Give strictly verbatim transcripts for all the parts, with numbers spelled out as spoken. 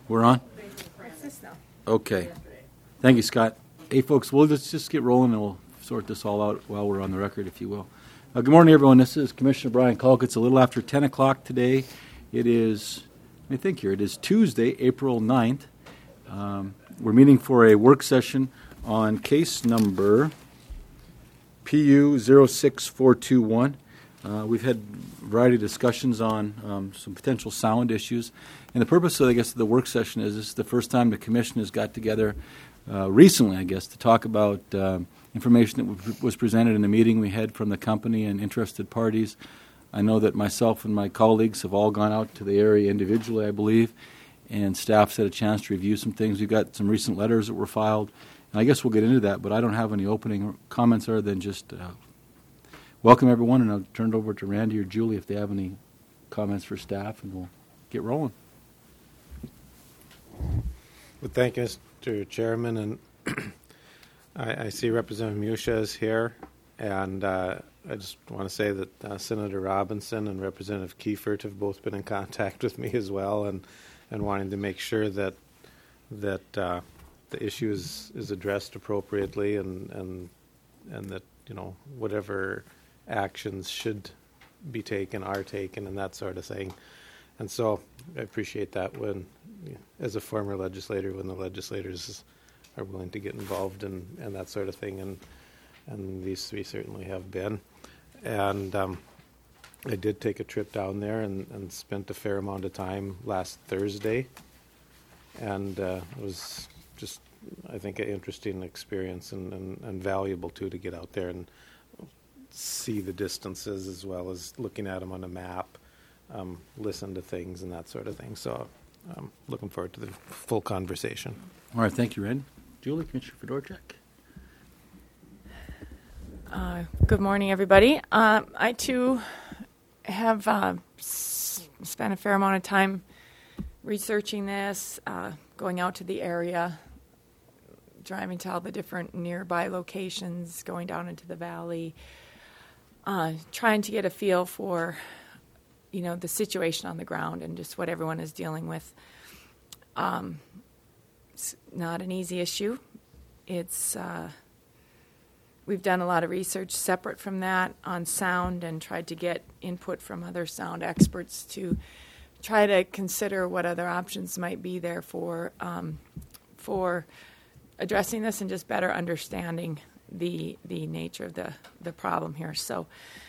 We're on? What's this now? Okay. Thank you, Scott. Hey, folks, we'll just, just get rolling and we'll sort this all out while we're on the record, if you will. Uh, good morning, everyone. This is Commissioner Brian Kalk. It's a little after ten o'clock today. It is, let me think here, it is Tuesday, April ninth. Um, we're meeting for a work session on case number P U zero six four two one. Uh, we've had a variety of discussions on um, some potential sound issues. And the purpose, of, I guess, of the work session is this is the first time the Commission has got together uh, recently, I guess, to talk about uh, information that w- was presented in the meeting we had from the company and interested parties. I know that myself and my colleagues have all gone out to the area individually, I believe, and staff's had a chance to review some things. We've got some recent letters that were filed, and I guess we'll get into that, but I don't have any opening comments other than just uh, welcome everyone, and I'll turn it over to Randy or Julie if they have any comments for staff, and we'll get rolling. Well, thank you, Mister Chairman, and I, I see Representative Musha is here, and uh, I just want to say that uh, Senator Robinson and Representative Kiefert have both been in contact with me as well, and, and wanting to make sure that that uh, the issue is, is addressed appropriately, and, and and that you know whatever actions should be taken are taken, and that sort of thing. And so I appreciate that when, as a former legislator, when the legislators are willing to get involved in and that sort of thing, and and these three certainly have been. And um, I did take a trip down there and, and spent a fair amount of time last Thursday, and uh, it was just, I think, an interesting experience and, and, and valuable too to get out there and see the distances as well as looking at them on a map. Um, listen to things and that sort of thing. So I'm looking forward to the full conversation. All right, thank you, Randy. Julie, Commissioner Fedorchak. Uh, good morning, everybody. Uh, I, too, have uh, s- spent a fair amount of time researching this, uh, going out to the area, driving to all the different nearby locations, going down into the valley, uh, trying to get a feel for you know, the situation on the ground and just what everyone is dealing with. Um, it's not an easy issue. It's, uh, we've done a lot of research separate from that on sound and tried to get input from other sound experts to try to consider what other options might be there for, um, for addressing this and just better understanding the, the nature of the, the problem here. So,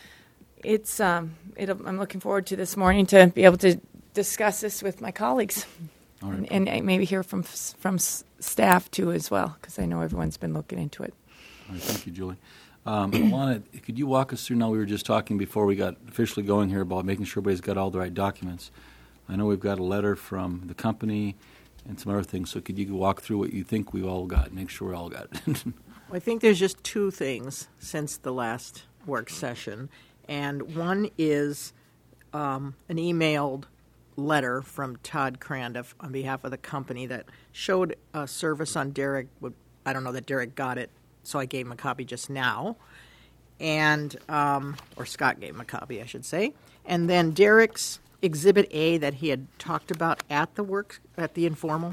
It's. Um, it'll, I'm looking forward to this morning to be able to discuss this with my colleagues, All right. and, and maybe hear from from staff too as well, because I know everyone's been looking into it. All right, thank you, Julie. Um, Alana, could you walk us through now? We were just talking before we got officially going here about making sure everybody's got all the right documents. I know we've got a letter from the company and some other things, so could you walk through what you think we've all got, make sure we all got it? I think there's just two things since the last work session. And one is um, an emailed letter from Todd Crandiff on behalf of the company that showed a service on Derek. I don't know that Derek got it, so I gave him a copy just now. And, um, or Scott gave him a copy, I should say. And then Derek's Exhibit A that he had talked about at the work, at the informal,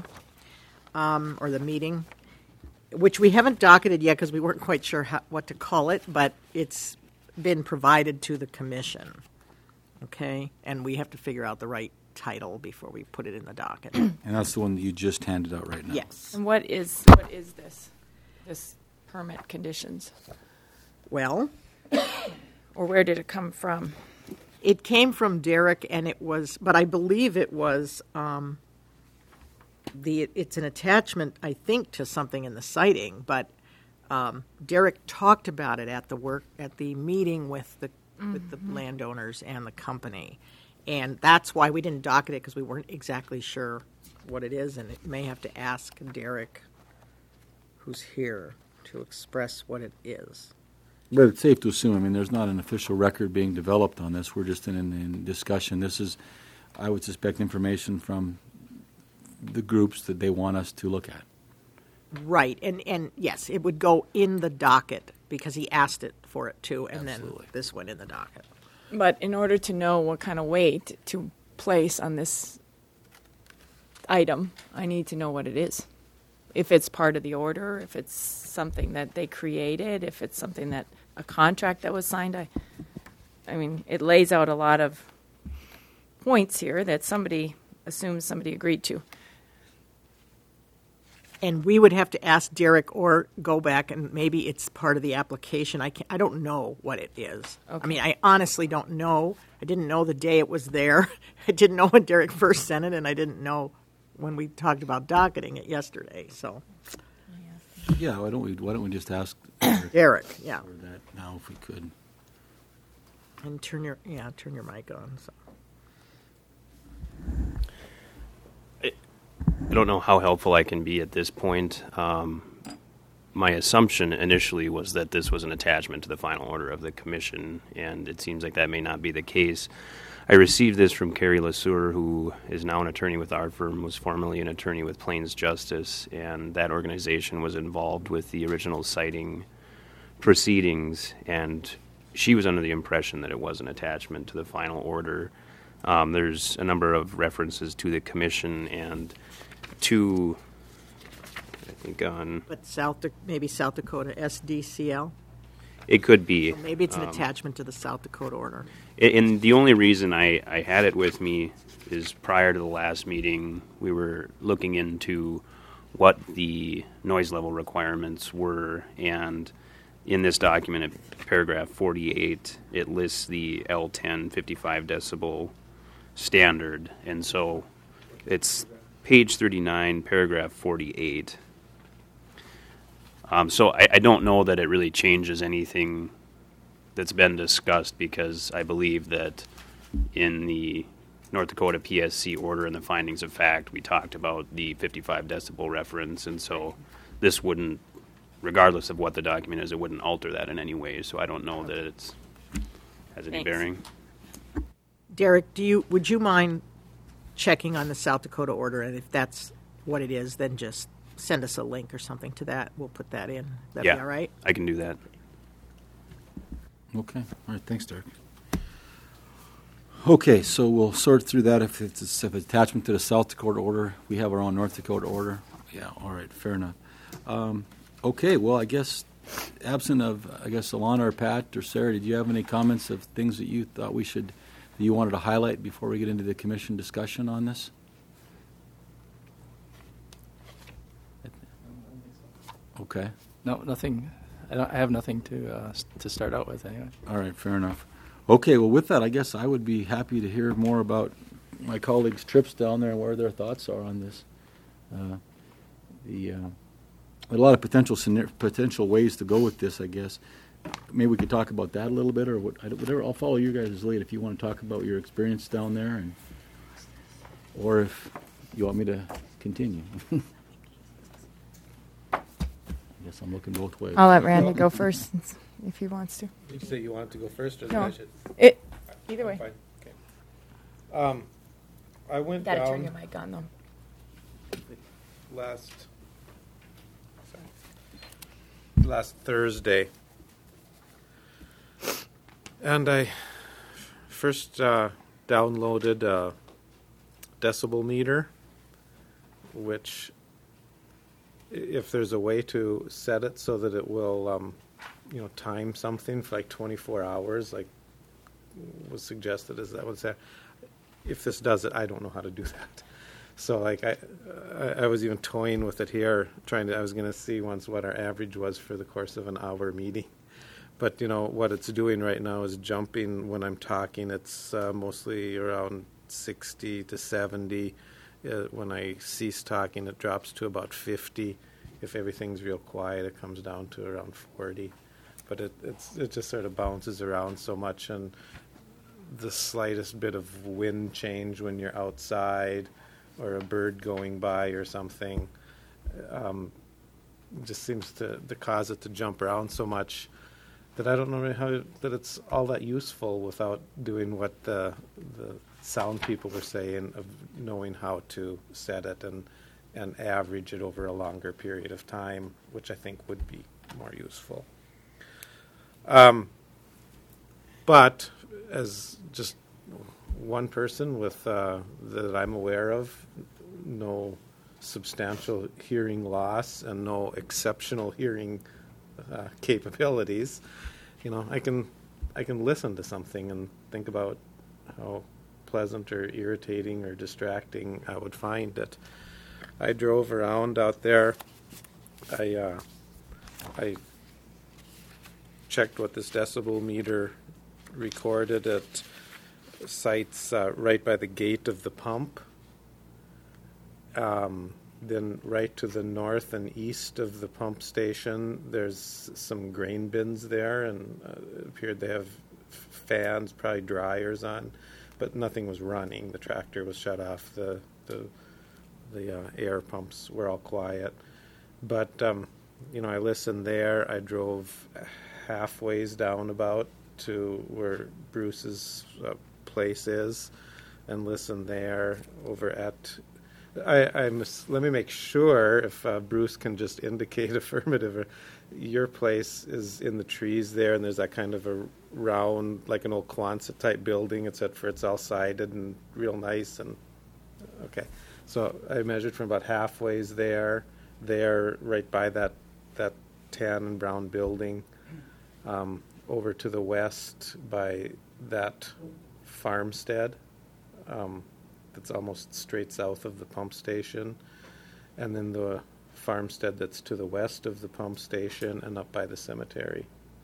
um, or the meeting, which we haven't docketed yet because we weren't quite sure how, what to call it, but it's been provided to the commission, okay? And we have to figure out the right title before we put it in the docket. And that's the one that you just handed out right now. Yes. And what is what is this this permit conditions, Well, or where did it come from? it came from Derek, and it was, but I believe it was, um, the. it's an attachment, I think, to something in the citing, but Um, Derek talked about it at the work at the meeting with the mm-hmm. with the landowners and the company, and that's why we didn't docket it, because we weren't exactly sure what it is, and it may have to ask Derek, who's here, to express what it is. But it's safe to assume, I mean, there's not an official record being developed on this. We're just in, in, in discussion. This is, I would suspect, information from the groups that they want us to look at. Right, and, and yes, it would go in the docket because he asked it for it too, and Absolutely. then this went in the docket. But in order to know what kind of weight to place on this item, I need to know what it is. If it's part of the order, if it's something that they created, if it's something that a contract that was signed. I, I mean, it lays out a lot of points here that somebody assumes somebody agreed to. And we would have to ask Derek or go back and maybe it's part of the application. I can't, I don't know what it is. Okay. I mean, I honestly don't know. I didn't know the day it was there. I didn't know when Derek first sent it, and I didn't know when we talked about docketing it yesterday. So, Yeah, why don't we, why don't we just ask Derek, yeah. for that now if we could? And turn your, yeah, turn your mic on. So. I don't know how helpful I can be at this point. Um, my assumption initially was that this was an attachment to the final order of the commission, and it seems like that may not be the case. I received this from Carrie LeSueur, who is now an attorney with our firm, was formerly an attorney with Plains Justice, and that organization was involved with the original citing proceedings, and she was under the impression that it was an attachment to the final order. Um, there's a number of references to the commission and to, I think on... But South, Da- maybe South Dakota S D C L? It could be. So maybe it's an Um, attachment to the South Dakota order. And the only reason I, I had it with me is prior to the last meeting, we were looking into what the noise level requirements were, and in this document at paragraph forty-eight, it lists the L ten fifty-five decibel standard, and so it's page thirty-nine, paragraph forty-eight. Um, so I, I don't know that it really changes anything that's been discussed, because I believe that in the North Dakota P S C order and the findings of fact, we talked about the fifty-five decibel reference, and so this wouldn't, regardless of what the document is, it wouldn't alter that in any way. So I don't know that it's has any Thanks. bearing. Derek, do you would you mind checking on the South Dakota order, and if that's what it is, then just send us a link or something to that. We'll put that in. That'd yeah, be all right? I can do that. Okay, all right, thanks, Derek. Okay, so we'll sort through that. If it's if it's attachment to the South Dakota order, we have our own North Dakota order. Yeah, all right, fair enough. Um, okay, well, I guess absent of, I guess, Alana or Pat or Sarah, did you have any comments of things that you thought we should, that you wanted to highlight before we get into the commission discussion on this? Okay. No, nothing. I, don't, I have nothing to uh, s- to start out with anyway. All right, fair enough. Okay, well, with that, I guess I would be happy to hear more about my colleagues' trips down there and where their thoughts are on this. Uh, the uh, a lot of potential scenar- potential ways to go with this, I guess. Maybe we could talk about that a little bit, or what, I don't- whatever. I'll follow you guys' lead if you want to talk about your experience down there, and or if you want me to continue. I guess I'm looking both ways. I'll let Randy go first since- if he wants to. You say you wanted to go first, or No. I should? It, either way. Fine. Okay. Um, I went Gotta turn down your mic on, though. last sorry, last Thursday, and I first uh, downloaded a decibel meter, which, if there's a way to set it so that it will, um, you know, time something for like twenty-four hours, like was suggested, is that what's that? If this does it, I don't know how to do that. So, like, I, I, I was even toying with it here, trying to. I was going to see once what our average was for the course of an hour meeting. But you know what it's doing right now is jumping when I'm talking. It's uh, mostly around sixty to seventy. Uh, when I cease talking, it drops to about fifty. If everything's real quiet, it comes down to around forty. But it it's it just sort of bounces around so much, and the slightest bit of wind change when you're outside, or a bird going by or something, um, just seems to, to cause it to jump around so much that I don't know really how that it's all that useful without doing what the the sound people were saying of knowing how to set it and and average it over a longer period of time, which I think would be more useful. Um, but as just one person with uh, that I'm aware of no substantial hearing loss and no exceptional hearing uh, capabilities, you know, I can I can listen to something and think about how pleasant or irritating or distracting I would find it. I drove around out there. I uh, I checked what this decibel meter recorded at sites uh, right by the gate of the pump. Um, then right to the north and east of the pump station, there's some grain bins there, and uh, it appeared they have fans, probably dryers on, but nothing was running. The tractor was shut off. The the the uh, air pumps were all quiet. But um, you know, I listened there. I drove halfways down about to where Bruce's uh, place is, and listened there over at. I, I must, let me make sure if uh, Bruce can just indicate affirmative. Or, your place is in the trees there, and there's that kind of a round, like an old Quonset type building, except for it's all sided and real nice. And okay, so I measured from about halfways there, there right by that that tan and brown building, um, over to the west by that farmstead. Um, It's almost straight south of the pump station, and then the farmstead that's to the west of the pump station and up by the cemetery.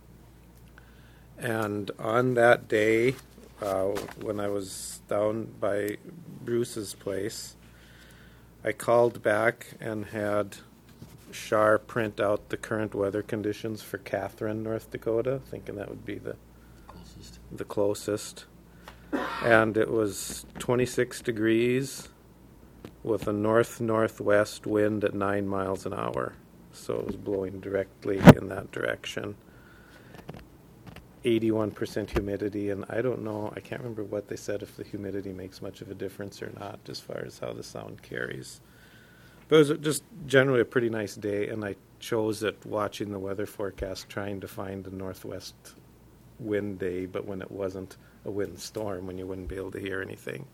And on that day, uh, when I was down by Bruce's place, I called back and had Shar print out the current weather conditions for Catherine, North Dakota, thinking that would be the closest. The closest. And it was twenty-six degrees with a north-northwest wind at nine miles an hour. So it was blowing directly in that direction. eighty-one percent humidity, and I don't know, I can't remember what they said, if the humidity makes much of a difference or not as far as how the sound carries. But it was just generally a pretty nice day, and I chose it watching the weather forecast, trying to find a northwest wind day, but when it wasn't a wind storm, when you wouldn't be able to hear anything.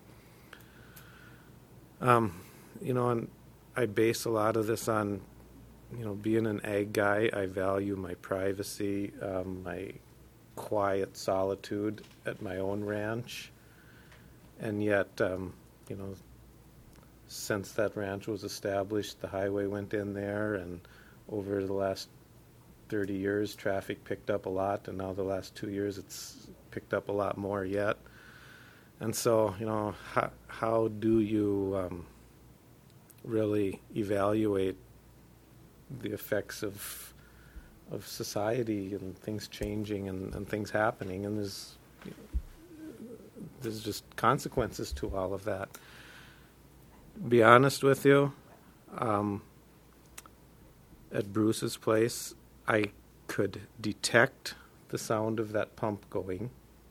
Um, you know, and I base a lot of this on, you know, being an ag guy, I value my privacy, um, my quiet solitude at my own ranch. And yet, um, you know, since that ranch was established, the highway went in there, and over the last thirty years, traffic picked up a lot, and now the last two years, it's picked up a lot more yet. And so, you know, how, how do you um, really evaluate the effects of of society and things changing and, and things happening? And there's there's just consequences to all of that. Be honest with you, um, at Bruce's place, I could detect the sound of that pump going,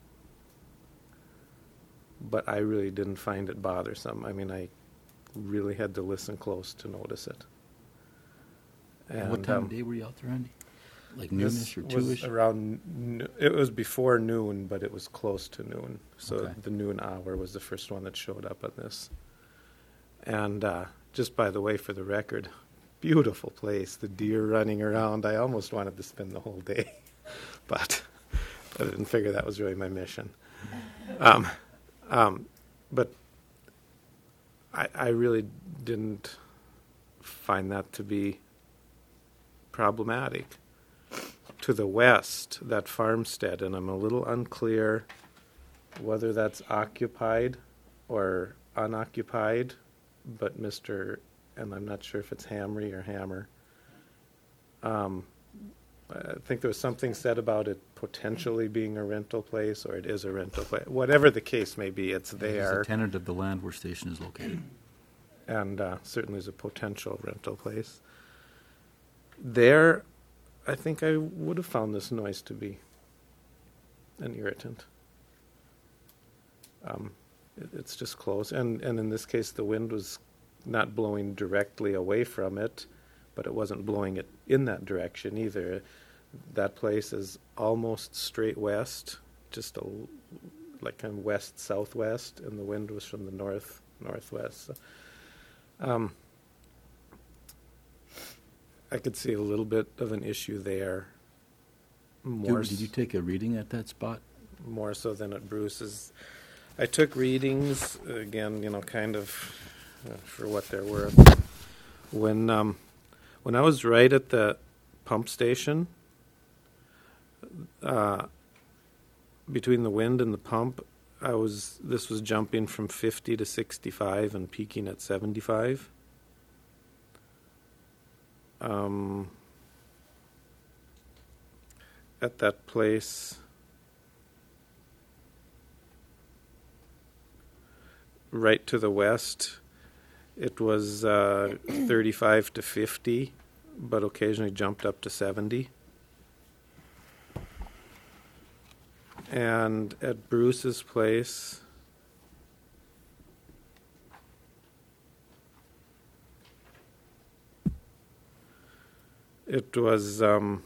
but I really didn't find it bothersome. I mean, I really had to listen close to notice it. And what time um, of day were you out there, Andy? Like this noonish or was two-ish? around. n- It was before noon, but it was close to noon. So Okay. the noon hour was the first one that showed up on this. And uh, just by the way, for the record, beautiful place. The deer running around. I almost wanted to spend the whole day, but I didn't figure that was really my mission. Um, um, but I, I really didn't find that to be problematic. To the west, that farmstead, and I'm a little unclear whether that's occupied or unoccupied, but Mister and I'm not sure if it's Hamry or Hammer. Um, I think there was something said about it potentially being a rental place, or it is a rental place. Whatever the case may be, it's He's there, a tenant of the land where station is located. and uh, certainly is a potential rental place. There, I think I would have found this noise to be an irritant. Um, it, it's just close, and, and in this case, the wind was not blowing directly away from it, but it wasn't blowing it in that direction either. That place is almost straight west, just a, like kind of west southwest, and the wind was from the north northwest. So, Um, I could see a little bit of an issue there. More Did, did you take a reading at that spot? more so than at Bruce's. I took readings, again, you know, kind of uh, for what they're worth. When um, when I was right at the pump station, uh, between the wind and the pump, I was this was jumping from fifty to sixty-five and peaking at seventy-five. Um, at that place, right to the west, it was uh, thirty-five to fifty, but occasionally jumped up to seventy. And at Bruce's place, it was um,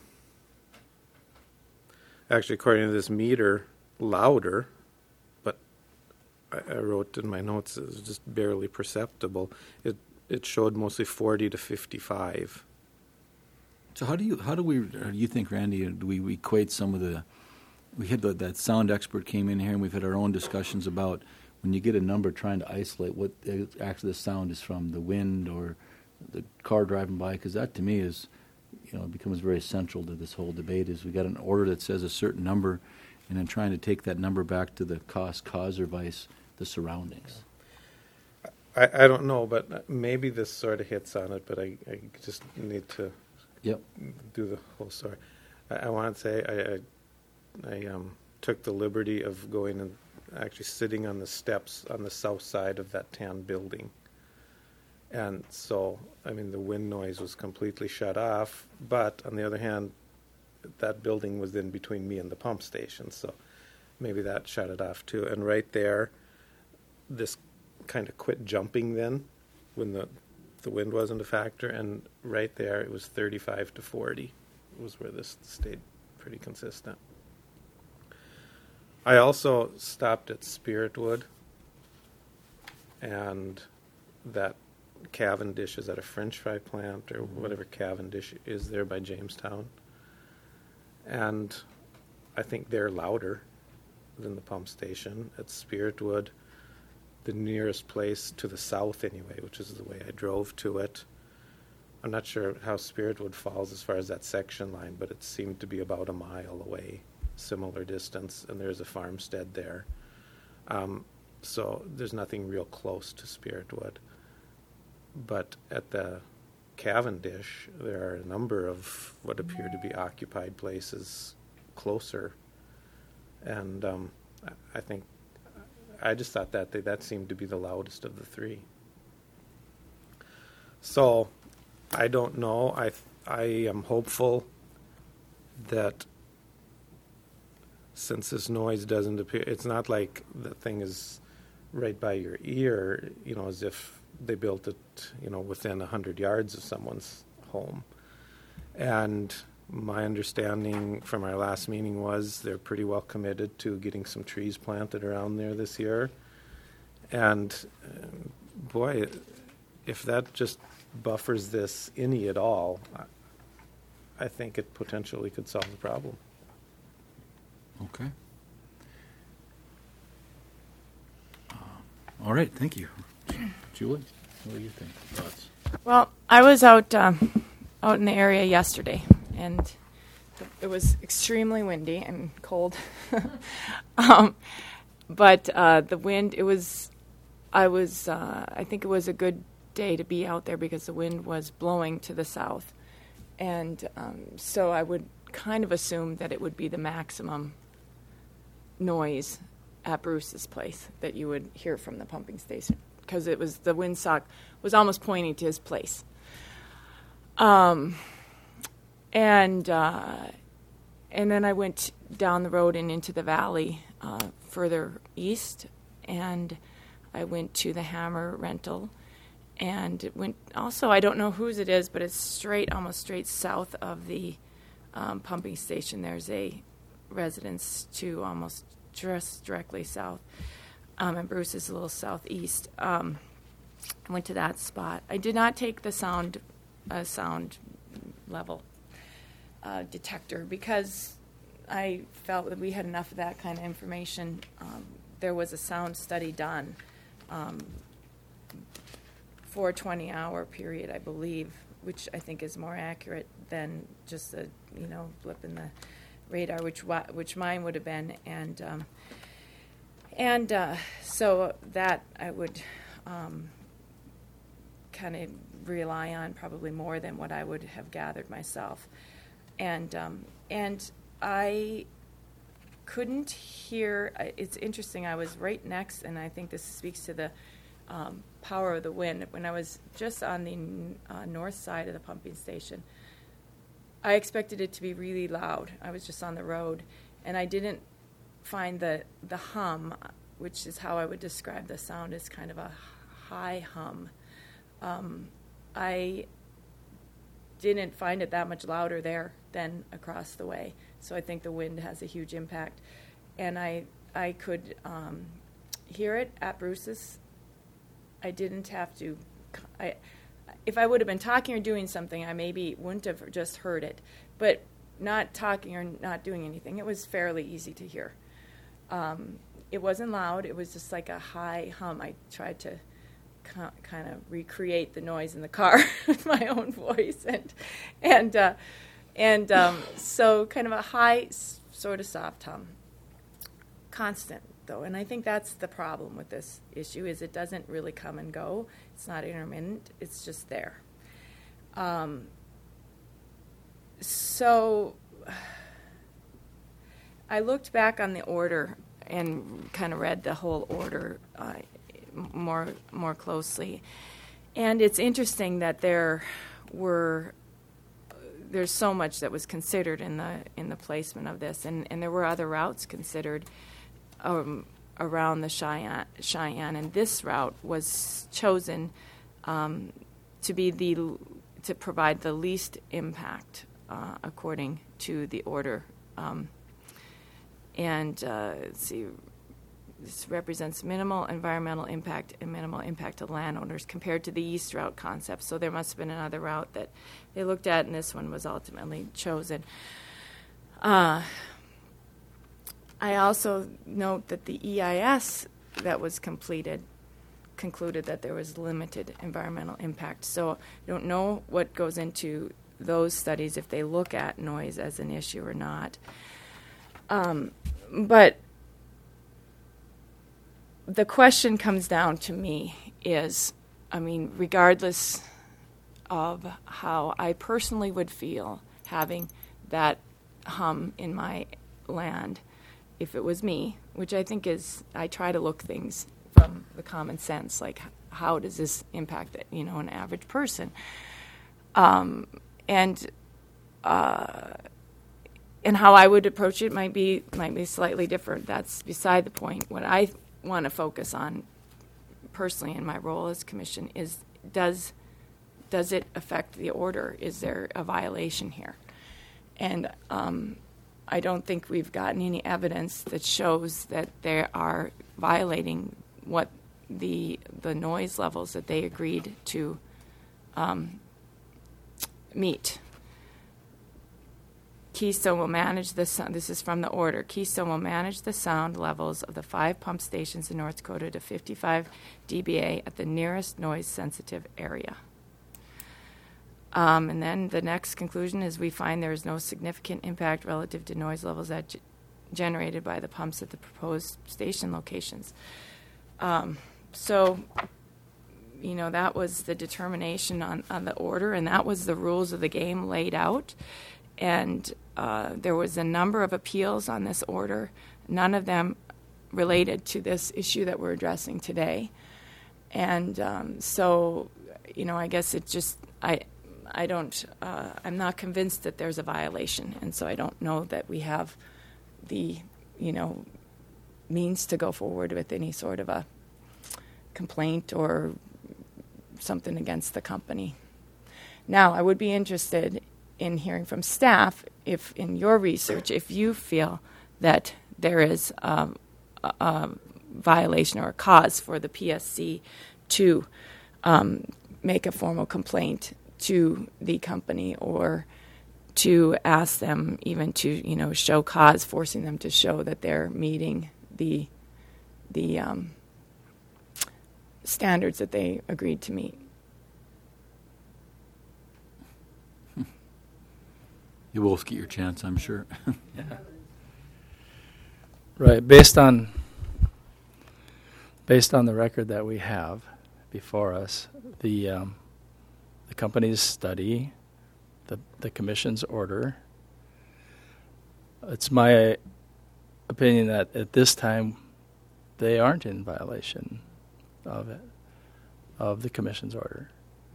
actually, according to this meter, louder, but I, I wrote in my notes it was just barely perceptible. It it showed mostly forty to fifty-five. So how do you how do we or do you think, Randy? Do we, we equate some of the? We had the, that sound expert came in here, and we've had our own discussions about when you get a number trying to isolate what actually the sound is from, the wind or the car driving by, because that to me is, you know, it becomes very central to this whole debate. Is we got an order that says a certain number, and then trying to take that number back to the cost, cause, or vice the surroundings. I, I don't know, but maybe this sort of hits on it, but I, I just need to Yep. do the whole story. I, I want to say I, I I um, took the liberty of going and actually sitting on the steps on the south side of that tan building. And so, I mean, the wind noise was completely shut off, but on the other hand, that building was in between me and the pump station, so maybe that shut it off too. And right there, this kind of quit jumping then when the the wind wasn't a factor, and right there it was thirty-five to forty was where this stayed pretty consistent. I also stopped at Spiritwood, and that Cavendish is at a French fry plant or whatever Cavendish is there by Jamestown. And I think they're louder than the pump station. At Spiritwood, the nearest place to the south anyway, which is the way I drove to it. I'm not sure how Spiritwood falls as far as that section line, but it seemed to be about a mile away. Similar distance, and there's a farmstead there. Um, so there's nothing real close to Spiritwood. But at the Cavendish, there are a number of what appear to be occupied places closer. And um, I think, I just thought that they, that seemed to be the loudest of the three. So I don't know. I I am hopeful that since this noise doesn't appear, it's not like the thing is right by your ear, you know, as if they built it, you know, within a hundred yards of someone's home. And my understanding from our last meeting was they're pretty well committed to getting some trees planted around there this year. And uh, boy, if that just buffers this any at all, I think it potentially could solve the problem. Okay. Uh, all right. Thank you, Julie. What do you think? Thoughts? Well, I was out um, out in the area yesterday, and it was extremely windy and cold. um, but uh, the wind, it was, I was, uh, I think it was a good day to be out there because the wind was blowing to the south. And um, so I would kind of assume that it would be the maximum noise at Bruce's place that you would hear from the pumping station, because it was the windsock was almost pointing to his place. Um, and uh, and then I went down the road and into the valley uh, further east, and I went to the Hammer rental, and it went also, I don't know whose it is, but it's straight, almost straight south of the um, pumping station. There's a residence to almost just directly south, um, and Bruce is a little southeast. Um, I went to that spot. I did not take the sound uh, sound level uh, detector because I felt that we had enough of that kind of information. Um, there was a sound study done um, for a twenty-hour period, I believe, which I think is more accurate than just a you know blip in the radar, which wa- which mine would have been, and um, and uh, so that I would um, kind of rely on probably more than what I would have gathered myself, and um, and I couldn't hear. It's interesting. I was right next, and I think this speaks to the um, power of the wind. When I was just on the uh, north side of the pumping station, I expected it to be really loud. I was just on the road, and I didn't find the the hum, which is how I would describe the sound, as kind of a high hum. Um, I didn't find it that much louder there than across the way. So I think the wind has a huge impact. And I I could um, hear it at Bruce's. I didn't have to. I, if I would have been talking or doing something, I maybe wouldn't have just heard it. But not talking or not doing anything, it was fairly easy to hear. Um, it wasn't loud. It was just like a high hum. I tried to co- kind of recreate the noise in the car with my own voice, and and uh, and um, so kind of a high, s- sort of soft hum. Constant, though, and I think that's the problem with this issue, is it doesn't really come and go. It's not intermittent. It's just there. Um, so I looked back on the order and kind of read the whole order uh, more more closely, and it's interesting that there were there's so much that was considered in the in the placement of this, and, and there were other routes considered Um, around the Cheyenne, Cheyenne, and this route was chosen um, to be the to provide the least impact, uh, according to the order. Um, and uh, let's see, this represents minimal environmental impact and minimal impact to landowners compared to the east route concept. So there must have been another route that they looked at, and this one was ultimately chosen. Uh, I also note that the E I S that was completed concluded that there was limited environmental impact. So I don't know what goes into those studies, if they look at noise as an issue or not. Um, but the question comes down to me is, I mean, regardless of how I personally would feel having that hum in my land, if it was me, which I think is, I try to look things from the common sense, like how does this impact, you know, an average person, um, and uh, and how I would approach it might be might be slightly different. That's beside the point. What I want to focus on personally in my role as commission is does does it affect the order? Is there a violation here? And um, I don't think we've gotten any evidence that shows that they are violating what the the noise levels that they agreed to um, meet. Keystone will manage the sound. This is from the order. Keystone will manage the sound levels of the five pump stations in North Dakota to fifty-five decibels at the nearest noise-sensitive area. Um, and then the next conclusion is we find there is no significant impact relative to noise levels that g- generated by the pumps at the proposed station locations. Um, so, you know, that was the determination on, on the order, and that was the rules of the game laid out. And uh, there was a number of appeals on this order, none of them related to this issue that we're addressing today. And um, so, you know, I guess it just, I, I don't, uh, I'm not convinced that there's a violation, and so I don't know that we have the, you know, means to go forward with any sort of a complaint or something against the company. Now, I would be interested in hearing from staff, if in your research, if you feel that there is um, a, a violation or a cause for the P S C to um, make a formal complaint to the company or to ask them even to, you know, show cause, forcing them to show that they're meeting the the um, standards that they agreed to meet. You will get your chance, I'm sure. Right. Based on based on the record that we have before us, the um, the company's study, the the commission's order. It's my opinion that at this time they aren't in violation of it, of the commission's order.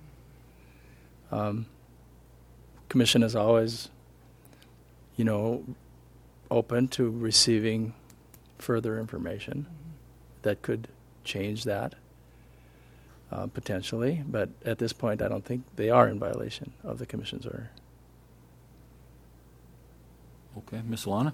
Um, commission is always, you know, open to receiving further information that could change that uh, potentially, but at this point I don't think they are in violation of the commission's order. Okay, Miz Solana?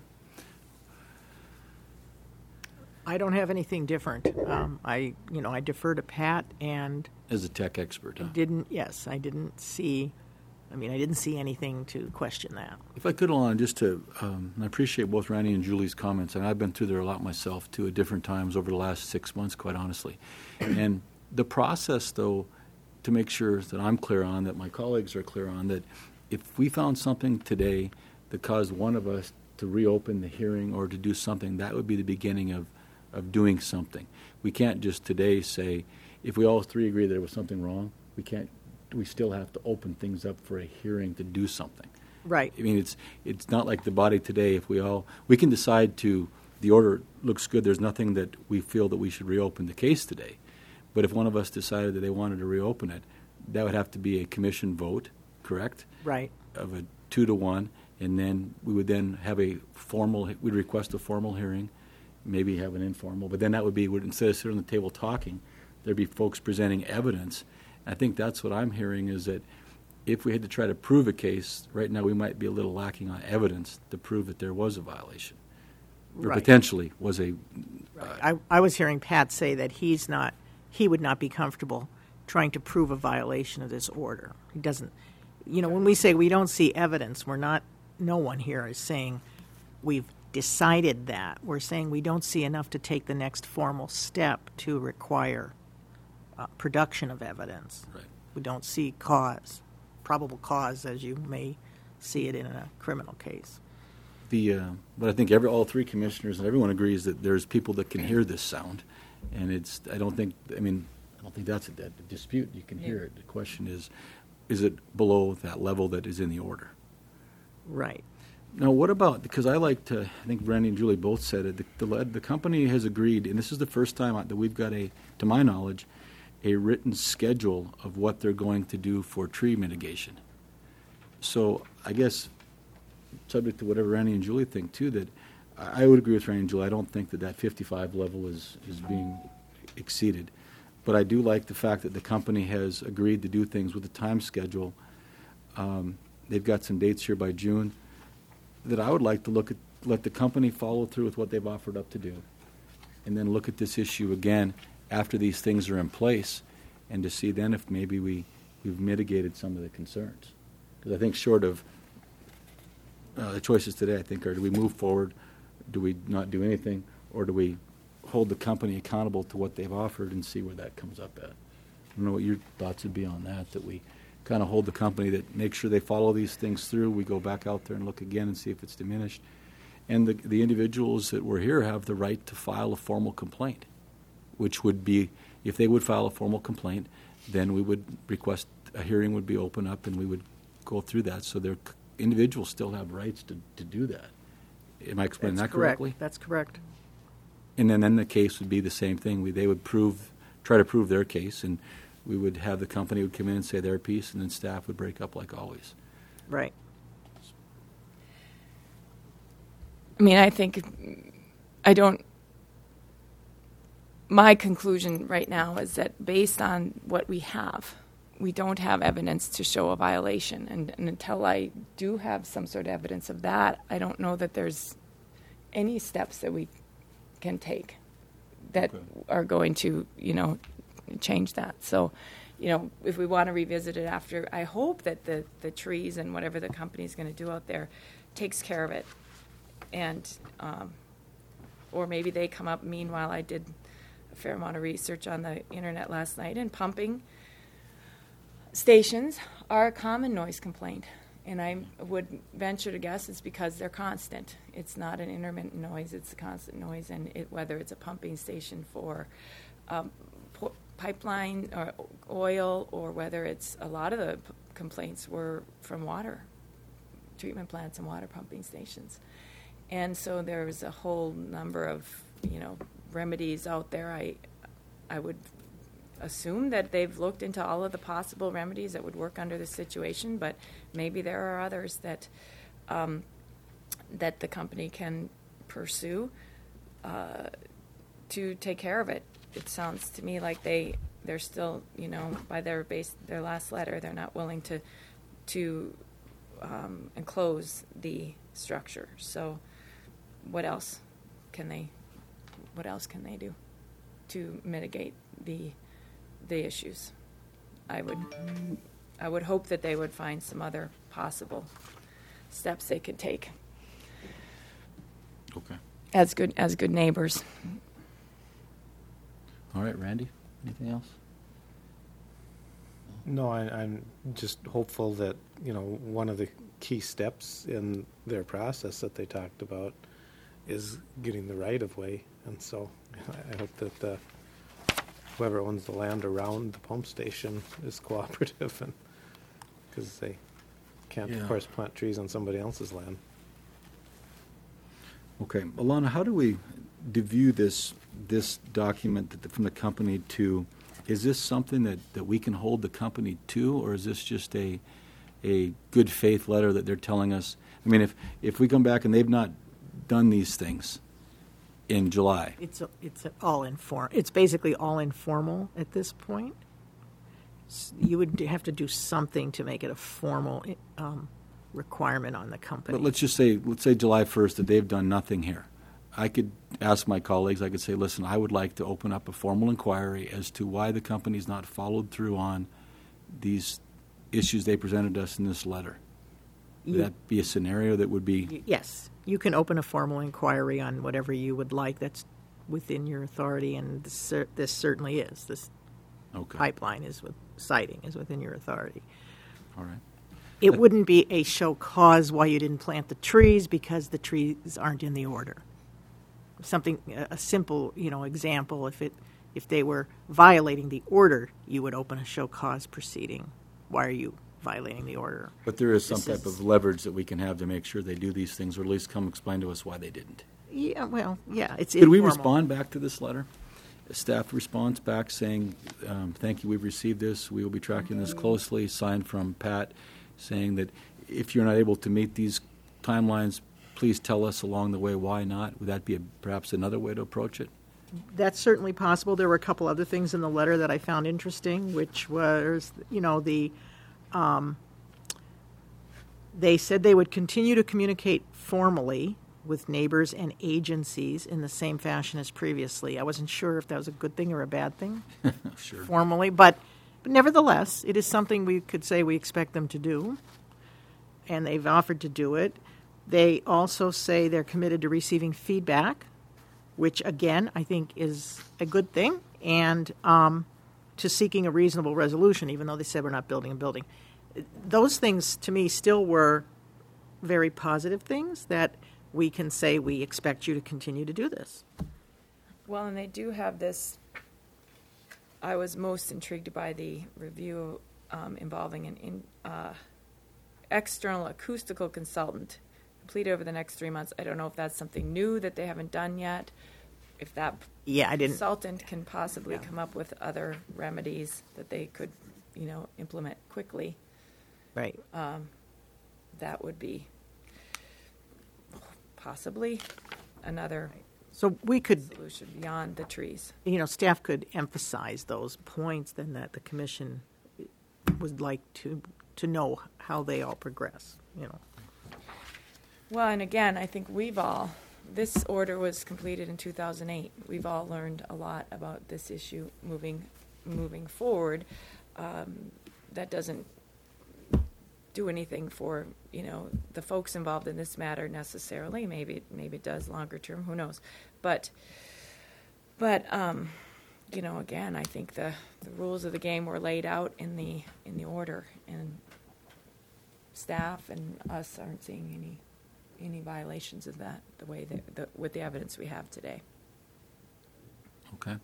I don't have anything different. Um, I, you know, I defer to Pat, and As a tech expert, huh? didn't. Yes, I didn't see. I mean, I didn't see anything to question that. If I could, Alana, just to, um, I appreciate both Randy and Julie's comments, and I've been through there a lot myself, too, at different times over the last six months, quite honestly. And the process, though, to make sure that I'm clear on, that my colleagues are clear on, that if we found something today that caused one of us to reopen the hearing or to do something, that would be the beginning of, of doing something. We can't just today say, if we all three agree that there was something wrong, we can't, we still have to open things up for a hearing to do something. Right. I mean, it's it's not like the body today. If we all, we can decide to, the order looks good, there's nothing that we feel that we should reopen the case today. But if one of us decided that they wanted to reopen it, that would have to be a commission vote, correct? Right. Of a two to one, and then we would then have a formal, we'd request a formal hearing, maybe have an informal, but then that would be, would instead of sitting on the table talking, there'd be folks presenting evidence. I think that's what I'm hearing, is that if we had to try to prove a case, right now we might be a little lacking on evidence to prove that there was a violation. Or Right. potentially was a, Right. I, I was hearing Pat say that he's not, he would not be comfortable trying to prove a violation of this order. He doesn't, you know, when we say we don't see evidence, we're not, no one here is saying we've decided that. We're saying we don't see enough to take the next formal step to require uh, production of evidence. right. We don't see cause, probable cause, as you may see it in a criminal case. The, uh, but I think every, all three commissioners and everyone agrees that there's people that can hear this sound, and it's, I don't think, I mean, I don't think that's a dead dispute. You can hear it. The question is, is it below that level that is in the order? Right. Now, what about, because I like to, I think Randy and Julie both said it, the, the, the company has agreed, and this is the first time that we've got a, to my knowledge, a written schedule of what they're going to do for tree mitigation. So I guess, subject to whatever Randy and Julie think too, that I I would agree with Randy and Julie. I don't think that that fifty-five level is, is being exceeded. But I do like the fact that the company has agreed to do things with a time schedule. Um, they've got some dates here by June that I would like to look at, let the company follow through with what they've offered up to do, and then look at this issue again after these things are in place, and to see then if maybe we, we've mitigated some of the concerns. Because I think short of uh, the choices today, I think, are do we move forward, do we not do anything, or do we hold the company accountable to what they've offered and see where that comes up at? I don't know what your thoughts would be on that, that we kind of hold the company, that make sure they follow these things through, we go back out there and look again and see if it's diminished. And the, the individuals that were here have the right to file a formal complaint, which would be, if they would file a formal complaint, then we would request a hearing would be open up and we would go through that. So their c- individuals still have rights to, to do that. Am I explaining That's that correct. correctly? That's correct. And then, then the case would be the same thing. We, they would prove, try to prove their case, and we would have the company would come in and say their piece, and then staff would break up like always. Right. I mean, I think I don't. My conclusion right now is that based on what we have, we don't have evidence to show a violation. And, and until I do have some sort of evidence of that, I don't know that there's any steps that we can take that Okay. are going to, you know, change that. So you know, if we want to revisit it after, I hope that the, the trees and whatever the company's going to do out there takes care of it. And, um, or maybe they come up, meanwhile, I did a fair amount of research on the internet last night, and pumping stations are a common noise complaint. And I would venture to guess it's because they're constant. It's not an intermittent noise, it's a constant noise. And it, whether it's a pumping station for um, po- pipeline or oil, or whether it's a lot of the p- complaints were from water treatment plants and water pumping stations. And so there's a whole number of, you know, remedies out there. I, I would assume that they've looked into all of the possible remedies that would work under the situation, but maybe there are others that um, that the company can pursue uh, to take care of it. It sounds to me like they they're still, you know, by their base their last letter, they're not willing to to um, enclose the structure. So, what else can they what else can they do to mitigate the the issues? I would I would hope that they would find some other possible steps they could take Okay. as good as good neighbors. All right, Randy, anything else? No, I, I'm just hopeful that, you know, one of the key steps in their process that they talked about is getting the right-of-way. And so I hope that the, whoever owns the land around the pump station is cooperative, and because they can't, Yeah. of course, plant trees on somebody else's land. Okay, Alana, how do we view this this document that the, from the company to? Is this something that, that we can hold the company to, or is this just a a good faith letter that they're telling us? I mean, if if we come back and they've not done these things in July, It's a, it's a all inform. It's basically all informal at this point. S- You would have to do something to make it a formal um, requirement on the company. but let's just say let's say July first that they've done nothing here. I could ask my colleagues, I could say, listen, I would like to open up a formal inquiry as to why the company's not followed through on these issues they presented us in this letter. Would You- that be a scenario that would be, Y- Yes, you can open a formal inquiry on whatever you would like. That's within your authority, and this, cer- this certainly is. This okay, pipeline is with siting is within your authority. all right. It wouldn't be a show cause why you didn't plant the trees because the trees aren't in the order. Something a a simple, you know, example. If it if they were violating the order, you would open a show cause proceeding. Why are you violating the order? But there is some This type is- of leverage that we can have to make sure they do these things, or at least come explain to us why they didn't. Yeah, well, yeah, it's Could we informal. respond back to this letter? A staff response back saying, um, thank you, we've received this, we will be tracking this closely, signed from Pat, saying that if you're not able to meet these timelines, please tell us along the way why not. Would that be a, perhaps another way to approach it? That's certainly possible. There were a couple other things in the letter that I found interesting, which was, you know, the um, they said they would continue to communicate formally with neighbors and agencies in the same fashion as previously. I wasn't sure if that was a good thing or a bad thing, Sure. formally, but, but nevertheless, it is something we could say we expect them to do, and they've offered to do it. They also say they're committed to receiving feedback, which, again, I think is a good thing, and um, to seeking a reasonable resolution, even though they said we're not building a building. Those things, to me, still were very positive things that we can say we expect you to continue to do this. Well, and they do have this. I was most intrigued by the review um, involving an in, uh, external acoustical consultant completed over the next three months. I don't know if that's something new that they haven't done yet. If that Yeah, I didn't. consultant can possibly Yeah. come up with other remedies that they could, you know, implement quickly, Right. that would be possibly another So we could, solution beyond the trees. you know, staff could emphasize those points then that the commission would like to to know how they all progress, you know. Well, and again, I think we've all, this order was completed in two thousand eight. We've all learned a lot about this issue moving moving forward. um, that doesn't do anything for, you know, the folks involved in this matter necessarily. Maybe maybe it does longer term. Who knows? But but um, you know, again, I think the, the rules of the game were laid out in the in the order, and staff and us aren't seeing any any violations of that the way that the, with the evidence we have today. Okay.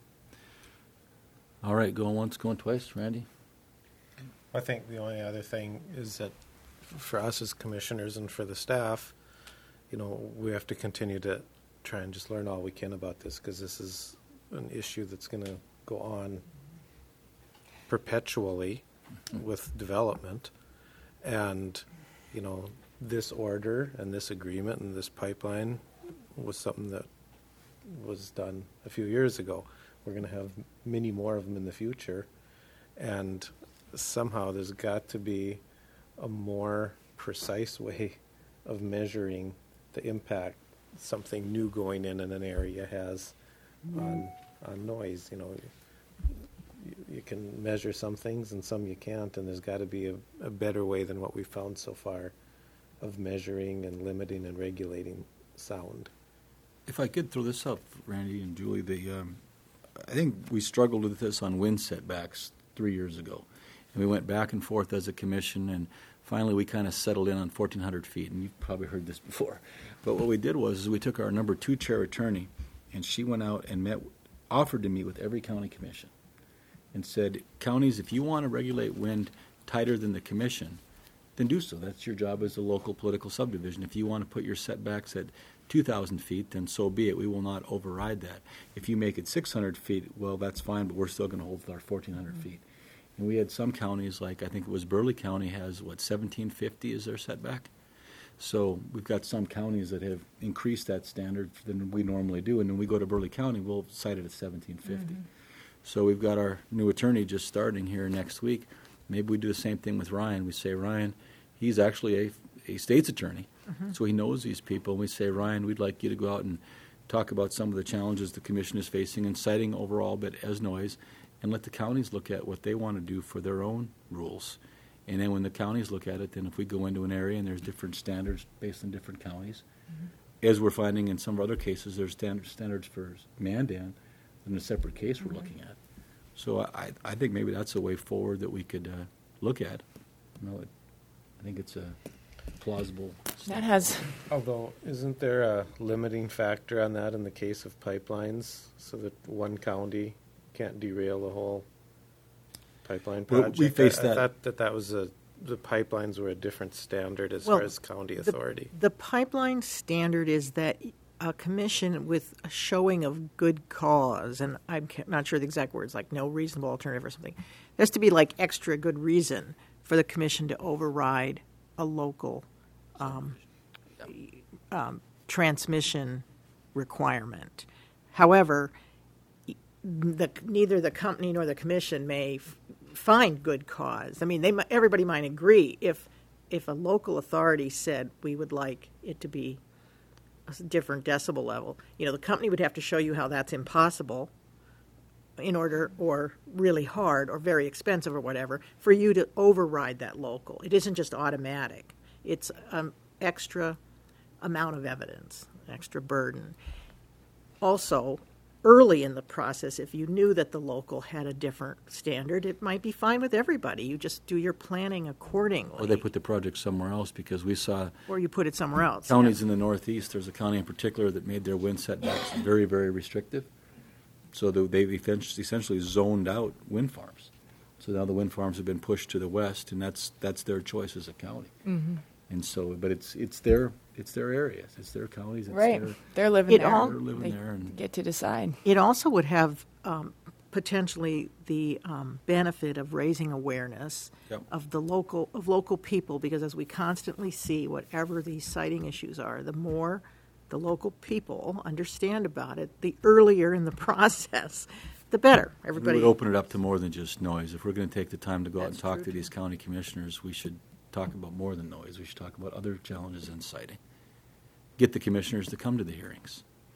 All right, going once, going twice, Randy. I think the only other thing is that for us as commissioners and for the staff, you know, we have to continue to try and just learn all we can about this, because this is an issue that's going to go on perpetually with development. And, you know, this order and this agreement and this pipeline was something that was done a few years ago. We're going to have many more of them in the future. And somehow there's got to be a more precise way of measuring the impact something new going in in an area has on on noise. You know, you, you can measure some things and some you can't, and there's got to be a, a better way than what we've found so far of measuring and limiting and regulating sound. If I could throw this up, Randy and Julie, the um, I think we struggled with this on wind setbacks three years ago. And we went back and forth as a commission, and finally we kind of settled in on fourteen hundred feet, and you've probably heard this before. But what we did was is we took our number two chair attorney, and she went out and met, offered to meet with every county commission and said, counties, if you want to regulate wind tighter than the commission, then do so. That's your job as a local political subdivision. If you want to put your setbacks at two thousand feet, then so be it. We will not override that. If you make it six hundred feet, well, that's fine, but we're still going to hold our fourteen hundred mm-hmm. feet. And we had some counties, like I think it was Burley County has, what, seventeen fifty is their setback? So we've got some counties that have increased that standard than we normally do. And when we go to Burley County, we'll cite it at seventeen fifty. Mm-hmm. So we've got our new attorney just starting here next week. Maybe we do the same thing with Ryan. We say, Ryan, he's actually a, a state's attorney, mm-hmm. so he knows these people. And we say, Ryan, we'd like you to go out and talk about some of the challenges the commission is facing and citing overall, but as noise, and let the counties look at what they want to do for their own rules. And then when the counties look at it, then if we go into an area and there's different standards based on different counties, mm-hmm. as we're finding in some other cases, there's standard, standards for Mandan in a separate case mm-hmm. we're looking at. So I, I think maybe that's a way forward that we could uh, look at. You know, it, I think it's a plausible. That has. Although, isn't there a limiting factor on that in the case of pipelines, so that one county can't derail the whole pipeline project? We, we faced I, that. I thought that that was a, the pipelines were a different standard as well, far as county the, authority. The pipeline standard is that a commission with a showing of good cause, and I'm not sure the exact words, like no reasonable alternative or something, there has to be like extra good reason for the commission to override a local um, um, transmission requirement. However, the, neither the company nor the commission may f- find good cause. I mean, they everybody might agree if if a local authority said we would like it to be a different decibel level, you know, the company would have to show you how that's impossible in order, or really hard or very expensive or whatever, for you to override that local. It isn't just automatic. It's an extra amount of evidence, extra burden. Also, early in the process, if you knew that the local had a different standard, it might be fine with everybody. You just do your planning accordingly. Or they put the project somewhere else, because we saw Or you put it somewhere else. counties yeah. in the Northeast. There's a county in particular that made their wind setbacks very, very restrictive. So they've essentially zoned out wind farms. So now the wind farms have been pushed to the west, and that's that's their choice as a county. Mm-hmm. And so, but it's it's their it's their areas, it's their counties, it's Right. their, They're living It there. all- they're living They there, and get to decide. It also would have um, potentially the um, benefit of raising awareness Yep. of the local of local people, because as we constantly see, whatever these siting issues are, the more the local people understand about it, the earlier in the process, the better. we Everybody. would open it up to more than just noise. If we're going to take the time to go out and That's talk true, to too. these county commissioners, we should talk about more than noise. We should talk about other challenges in siting. Get the commissioners to come to the hearings.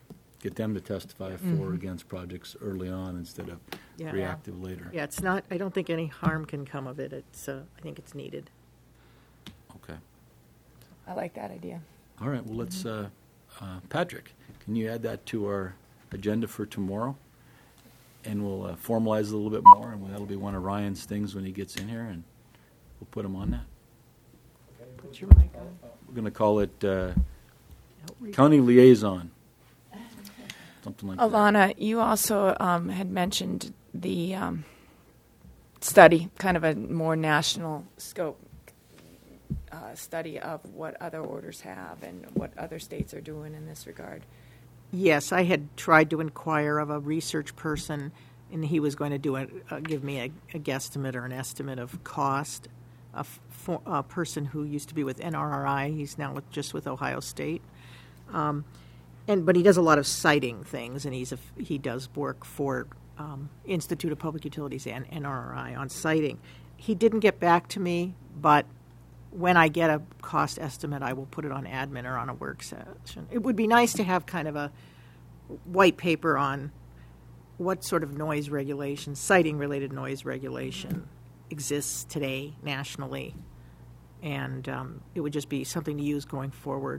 get them to testify for or against projects early on instead of Yeah. reactive later. Yeah, it's not, I don't think any harm can come of it. It's, uh, I think it's needed. Okay. I like that idea. All right, well, let's, uh, uh, Patrick, can you add that to our agenda for tomorrow? And we'll uh, formalize it a little bit more, and that'll be one of Ryan's things when he gets in here, and we'll put him on that. Put your mic on. We're going to call it uh, Outreach. County Liaison, something like that. Alana, you also um, had mentioned the um, study, kind of a more national scope uh, study of what other orders have and what other states are doing in this regard. Yes, I had tried to inquire of a research person, and he was going to do a, uh, give me a, a guesstimate or an estimate of cost. A, f- for, a person who used to be with N R R I, he's now with, just with Ohio State, um, and but he does a lot of siting things, and he's a, he does work for um, Institute of Public Utilities and N R R I on siting. He didn't get back to me, but when I get a cost estimate, I will put it on admin or on a work session. It would be nice to have kind of a white paper on what sort of noise regulation, siting-related noise regulation exists today nationally, and um, it would just be something to use going forward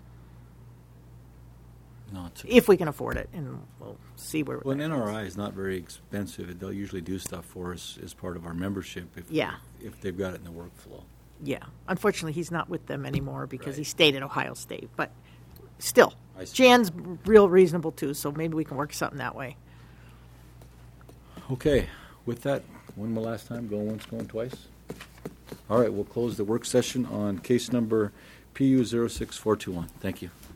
No, it's a- if we can afford it, and we'll see where. Well, an that N R goes. I is not very expensive. They'll usually do stuff for us as part of our membership if, Yeah. if they've got it in the workflow. Yeah, unfortunately, he's not with them anymore because he Right. stayed at Ohio State. But still, I see. Jan's real reasonable too, so maybe we can work something that way. Okay, with that, when the last time? Going once, going twice? All right, we'll close the work session on case number P U zero six four two one. Thank you.